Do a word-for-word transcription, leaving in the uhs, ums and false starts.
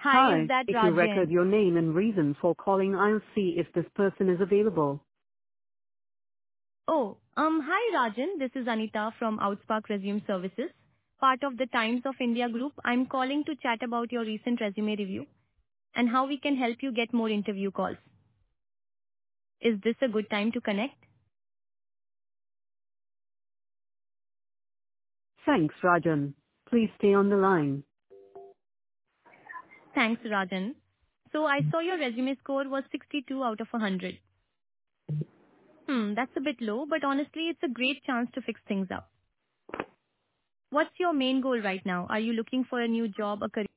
Hi, is Hi, that if you record Rajan? your name and reason for calling, I'll see if this person is available. Oh, um, hi Rajan. This is Anita from Outspark Resume Services, part of the Times of India group. I'm calling to chat about your recent resume review and how we can help you get more interview calls. Is this a good time to connect? Thanks, Rajan. Please stay on the line. Thanks, Rajan. So I saw your resume score was sixty-two out of one hundred. Hmm, that's a bit low, but honestly, it's a great chance to fix things up. What's your main goal right now? Are you looking for a new job, a career?